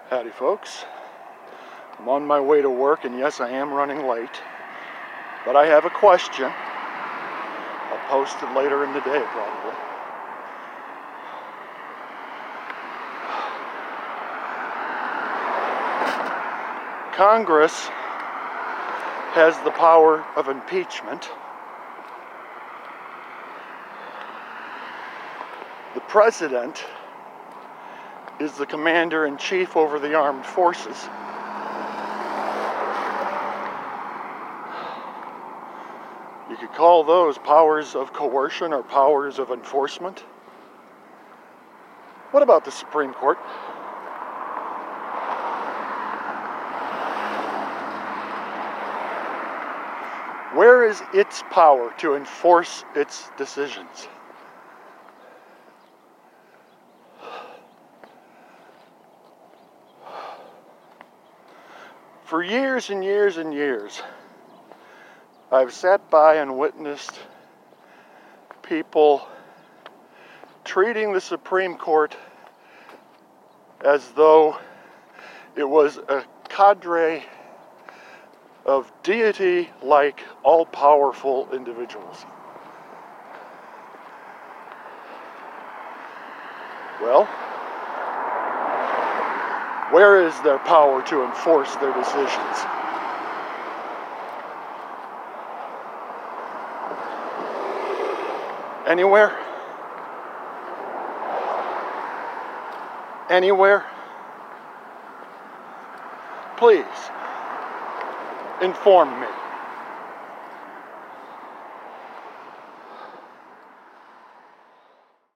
Howdy folks, I'm on my way to work, and yes, I am running late, but I have a question. I'll post it later in the day probably. Congress has the power of impeachment. The president is the commander-in-chief over the armed forces. You could call those powers of coercion or powers of enforcement. What about the Supreme Court? Where is its power to enforce its decisions? For years and years and years, I've sat by and witnessed people treating the Supreme Court as though it was a cadre of deity-like, all-powerful individuals. Well, where is their power to enforce their decisions? Anywhere? Anywhere? Please, inform me.